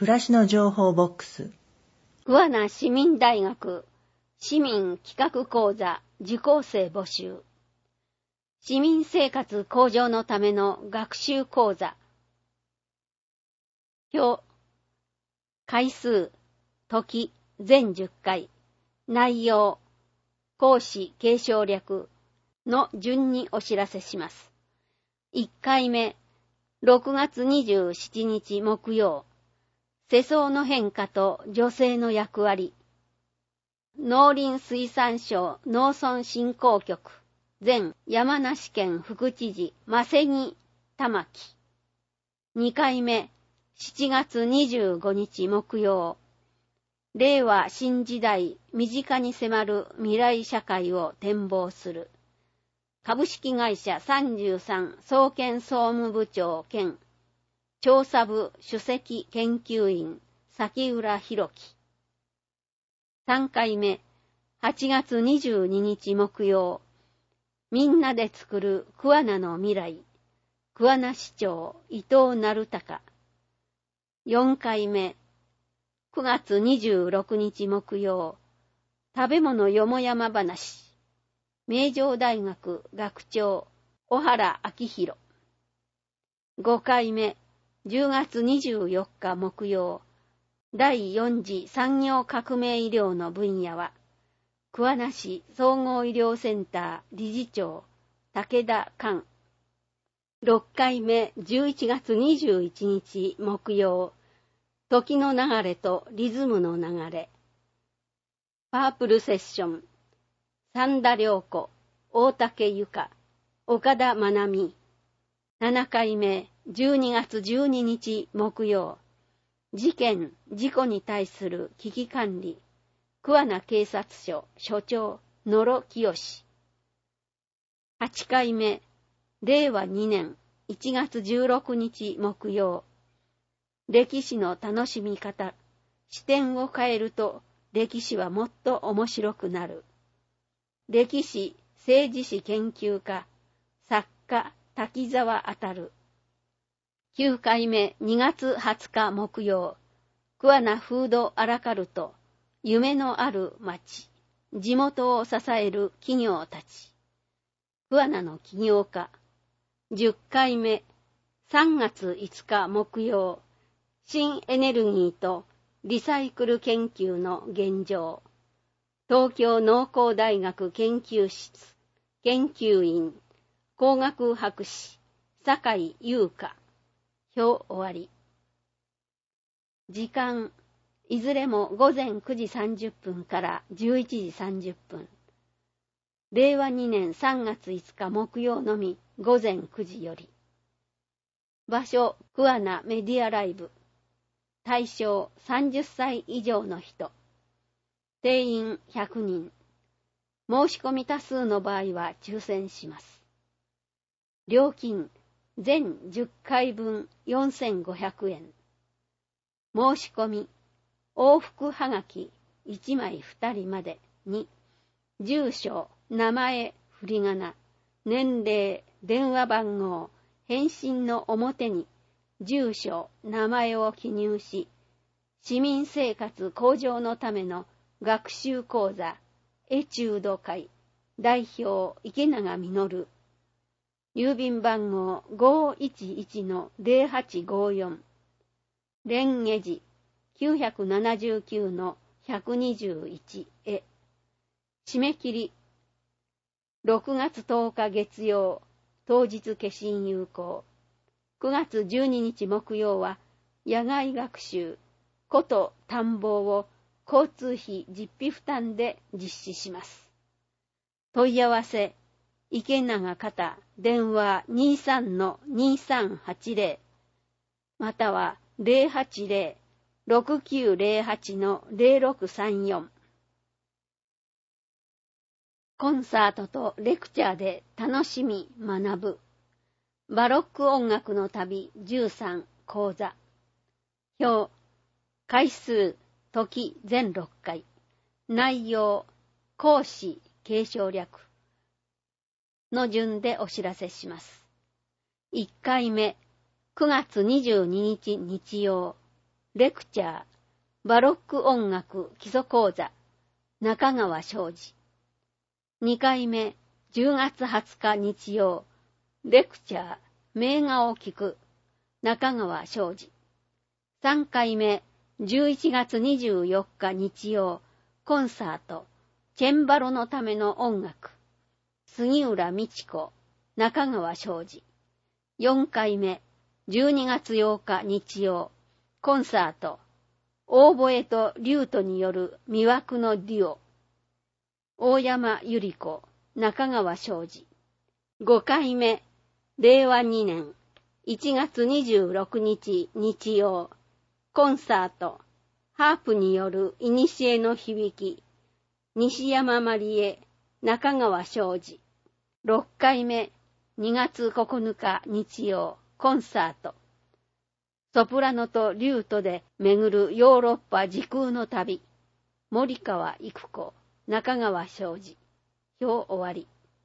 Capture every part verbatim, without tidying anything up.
暮らしの情報ボックス。 桑名市民大学市民企画講座受講生募集。市民生活向上のための学習講座。表。回数、時、全じゅっかい。内容、講師継承略の順にお知らせします。いっかいめ、ろくがつにじゅうしちにち木曜。世相の変化と女性の役割。農林水産省農村振興局前山梨県副知事増木玉木。にかいめ、しちがつにじゅうごにち木曜。令和新時代身近に迫る未来社会を展望する。株式会社さんじゅうさん総研総務部長兼調査部首席研究員崎浦博樹。さんかいめ、はちがつにじゅうににち木曜。みんなで作る桑名の未来。桑名市長伊藤成隆。よんかいめ、くがつにじゅうろくにち木曜。食べ物よもやま話。名城大学学長小原明弘。ごかいめ、じゅうがつにじゅうよっか木曜。だいよん次産業革命医療の分野は、桑名市総合医療センター理事長武田寛。ろっかいめ、じゅういちがつにじゅういちにち木曜。時の流れとリズムの流れ。パープルセッション。三田良子、大竹由香、岡田真奈美。ななかいめ、じゅうにがつじゅうににち木曜。事件・事故に対する危機管理。桑名警察署署長野呂清。はちかいめ、れいわにねんいちがつじゅうろくにち木曜。歴史の楽しみ方。視点を変えると歴史はもっと面白くなる。歴史・政治史研究家作家滝沢当。きゅうかいめ、にがつはつか木曜。桑名フードアラカルト夢のある町。地元を支える企業たち。桑名の起業家。じゅっかいめ、さんがついつか木曜。新エネルギーとリサイクル研究の現状。東京農工大学研究室研究員工学博士酒井優香。表終わり。時間、いずれもごぜんくじさんじゅっぷんからじゅういちじさんじゅっぷん。れいわにねんさんがついつか木曜のみごぜんくじより。場所、桑名メディアライブ。対象さんじゅっさい以上の人。定員ひゃくにん。申し込み多数の場合は抽選します。料金、全じゅっかいぶんよんせんごひゃくえん。申し込み、往復はがきいちまいふたりまでに、住所、名前、振り仮名、年齢、電話番号、返信の表に、住所、名前を記入し、市民生活向上のための学習講座、エチュード会、代表、池永実。郵便番号 ごーいちいちのぜろはちごよん。蓮華寺 きゅうななきゅうのひゃくにじゅういち へ。締め切り、ろくがつとおか月曜、当日消印有効。くがつじゅうににち木曜は、野外学習、古都探訪を交通費実費負担で実施します。問い合わせ、池永方、電話 にさんのにさんはちぜろ または ぜろはちぜろ ろくきゅうぜろはちのぜろろくさんよん。コンサートとレクチャーで楽しみ学ぶ。バロック音楽の旅じゅうさん講座。表、回数、時全ろっかい。内容、講師継承略の順でお知らせします。いっかいめ、くがつにじゅうににち日曜。 レクチャー、バロック音楽基礎講座、中川昌司。にかいめ、じゅうがつはつか日曜、レクチャー、名画を聞く、中川昌司。さんかいめ、じゅういちがつにじゅうよっか日曜、コンサート、チェンバロのための音楽、杉浦美智子、中川昌司。よんかいめ、じゅうにがつようか日曜、コンサート、オーボエとリュートによる魅惑のデュオ、大山由里子、中川昌司。ごかいめ、れいわにねんいちがつにじゅうろくにち日曜、コンサート、ハープによる古の響き、西山まりえ、中川昌司。ろっかいめ、にがつここのか日曜、コンサート。ソプラノとリュートで巡るヨーロッパ時空の旅。森川育子、中川昌司。表終わり。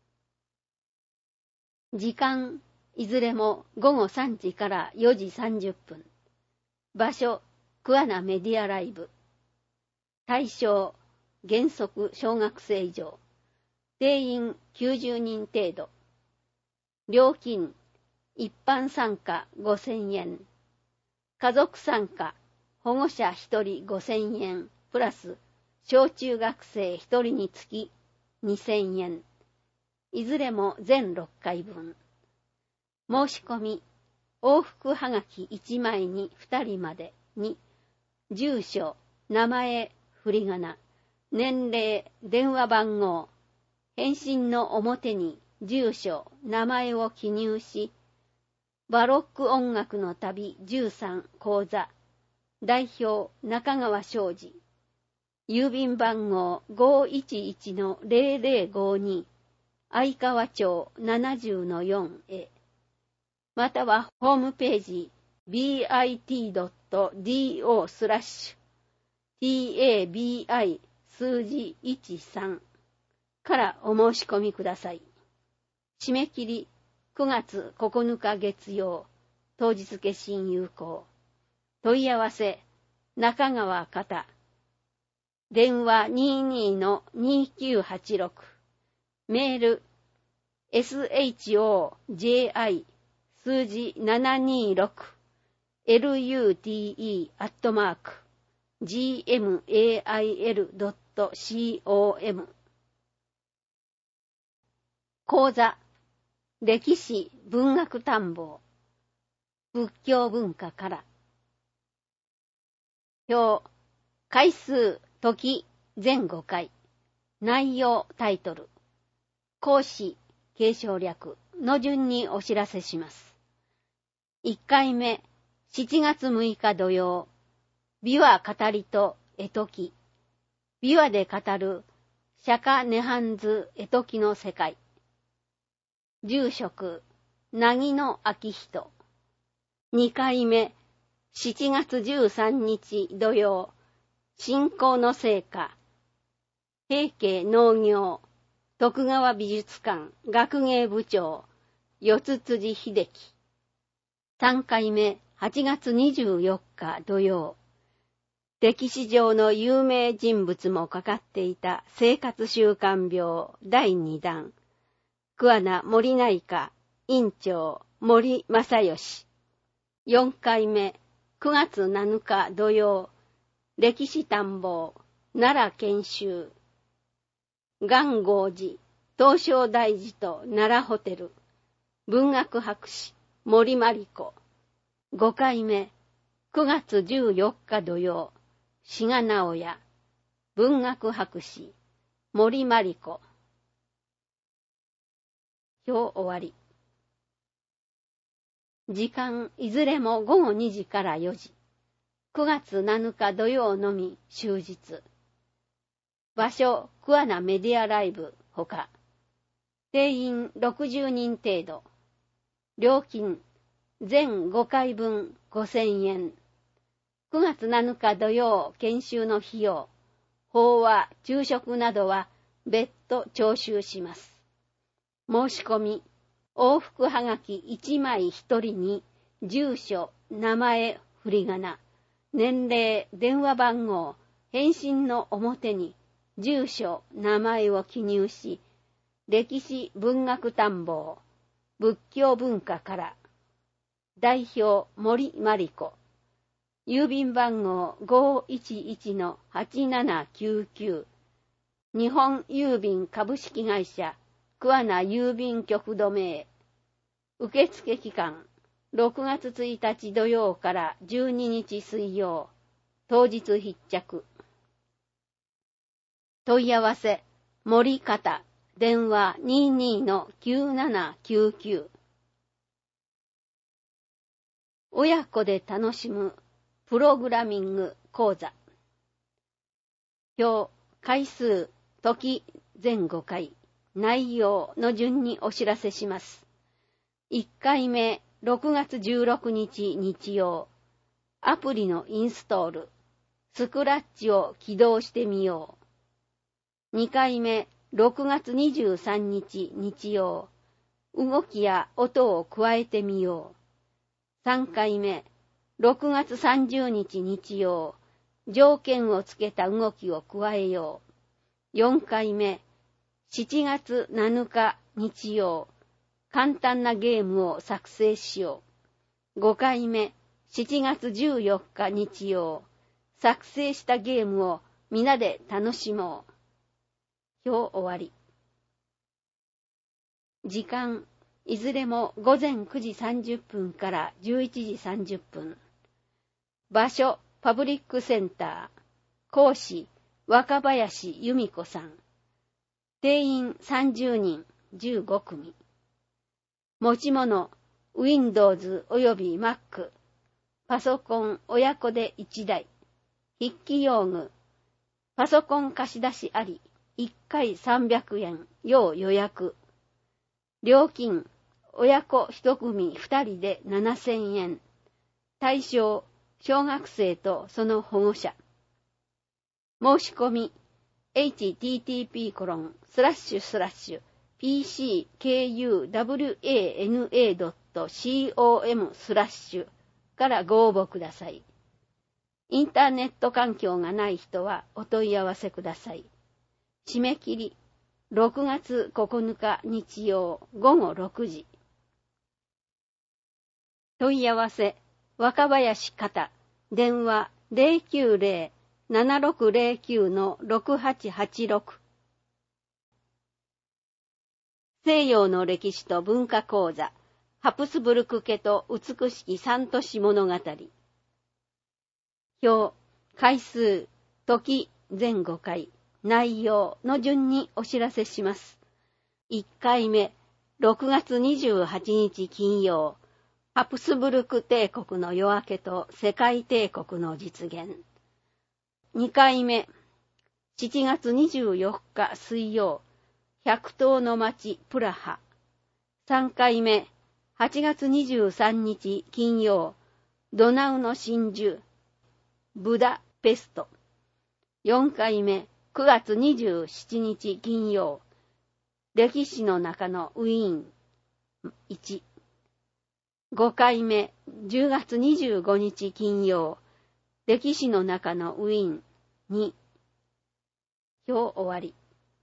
時間、いずれもごごさんじからよじさんじゅっぷん。場所、桑名メディアライブ。対象、原則小学生以上。定員きゅうじゅうにん程度。料金、一般参加ごせんえん。家族参加、保護者ひとりごせんえん、プラス、小中学生ひとりにつきにせんえん。いずれも全ろっかいぶん。申し込み、往復はがきいちまいにふたりまでに、住所、名前、振り仮名、年齢、電話番号、返信の表に住所、名前を記入し、バロック音楽の旅じゅうさん講座、代表中川昌司、郵便番号 ごいちいちのぜろぜろごに、相川町 ななじゅうのよん へ、またはホームページ ビーアイティードットドー スラッシュ タビ 数字いちさんからお申し込みください。締め切りくがつここのか月曜、当日付信有効。問い合わせ、中川方。電話 にじゅうにのにきゅうはちろく。メール、エスエイチオージェーアイ 数字ななにろく、エルユーティーイー アットマーク、ジーエムエーアイエルドットコム。講座、歴史文学探訪、仏教文化から。表、回数、時、全ごかい。内容、タイトル。講師、継承略の順にお知らせします。いっかいめ、しちがつむいか土曜、琵琶語りと絵解き。琵琶で語る釈迦涅槃図絵解きの世界。住職、なぎの明人。にかいめ、しちがつじゅうさんにち土曜、信仰の成果。平家農業、徳川美術館学芸部長、四辻秀樹。さんかいめ、はちがつにじゅうよっか土曜、歴史上の有名人物もかかっていた生活習慣病だいにだん。桑名森内科院長森正義。よんかいめ、くがつなのか土曜、歴史探訪奈良研修。元号寺東照大寺と奈良ホテル。文学博士森真理子。ごかいめ、くがつじゅうよっか土曜、志賀直哉。文学博士森真理子。表終わり。時間いずれもごごにじからよじ。くがつなのか土曜のみ終日。場所、桑名メディアライブほか。定員ろくじゅうにん程度。料金、全ごかいぶんごせんえん。くがつなのか土曜研修の費用、法話、昼食などは別途徴収します。申し込み、往復はがきいちまいひとりに、住所、名前、振り仮名、 年齢、電話番号、返信の表に住所、名前を記入し、歴史文学探訪、仏教文化から、代表森真理子、郵便番号 ごーいちいちのはちななきゅうきゅう、日本郵便株式会社桑名郵便局止め。受付期間ろくがつついたち土曜からじゅうににち水曜、当日必着。問い合わせ森方、電話 にーにーのきゅうななきゅうきゅう。親子で楽しむプログラミング講座。表、回数、時、全ごかい、内容の順にお知らせします。いっかいめ、ろくがつじゅうろくにち日曜、アプリのインストール、スクラッチを起動してみよう。にかいめ、ろくがつにじゅうさんにち日曜、動きや音を加えてみよう。さんかいめ、ろくがつさんじゅうにち日曜、条件をつけた動きを加えよう。よんかいめ、しちがつなのか日曜、簡単なゲームを作成しよう。ごかいめ、しちがつじゅうよっか日曜、作成したゲームを皆で楽しもう。表終わり。時間、いずれもごぜんくじさんじゅっぷんからじゅういちじさんじゅっぷん。場所、パブリックセンター。講師、若林由美子さん。定員さんじゅうにん、じゅうごくみ。持ち物、Windows および Mac。パソコン親子でいちだい。筆記用具。パソコン貸し出しあり。いっかいさんびゃくえん、要予約。料金、親子いちくみふたりでななせんえん。対象、小学生とその保護者。申し込み、エイチティーティーピーコロンスラッシュスラッシュピーシーケーユーダブリューエーエヌエードットコム スラッシュからご応募ください。インターネット環境がない人はお問い合わせください。締め切り、ろくがつここのか日曜ごごろくじ。問い合わせ、若林方、電話 ゼロきゅうゼロ ななろくゼロきゅう のろくはちはちろく。西洋の歴史と文化講座、ハプスブルク家と美しき三都市物語。表、回数、時、全ごかい、内容の順にお知らせします。いっかいめ、ろくがつにじゅうはちにち金曜、ハプスブルク帝国の夜明けと世界帝国の実現。にかいめ、しちがつにじゅうよっか水曜、百島の町プラハ。さんかいめ、はちがつにじゅうさんにち金曜、ドナウの真珠、ブダペスト。よんかいめ、くがつにじゅうしちにち金曜、歴史の中のウィーンいち。ごかいめ、じゅうがつにじゅうごにち金曜、歴史の中のウィーンに。表終わり。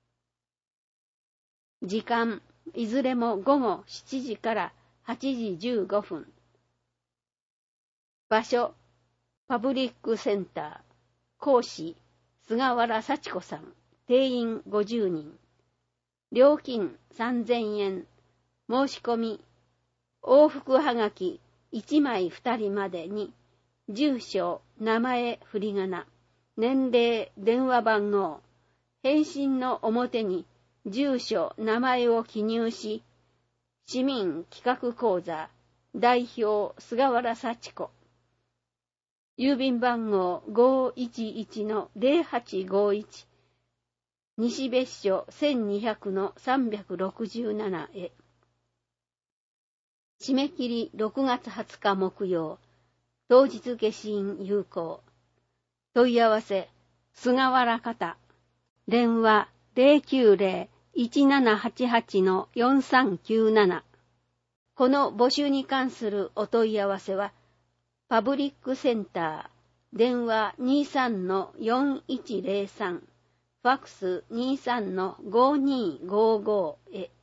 時間、いずれもごごしちじからはちじじゅうごふん。場所、パブリックセンター。講師、菅原幸子さん。定員ごじゅうにん。料金さんぜんえん。申し込み、往復はがきいちまいふたりまでに、住所、名前、振り仮名、年齢、電話番号、返信の表に住所、名前を記入し、市民企画講座、代表、菅原幸子。郵便番号 ごーいちいちのゼロはちごいち、西別所せんにひゃくのさんびゃくろくじゅうななへ。締め切りろくがつはつか木曜、当日消印有効。問い合わせ、菅原方。電話 ゼロきゅうゼロ いちななはちはちのよんさんきゅうなな。この募集に関するお問い合わせは、パブリックセンター、 電話 にさんのよんいちゼロさん、ファックス にさんのごにーごーご へ。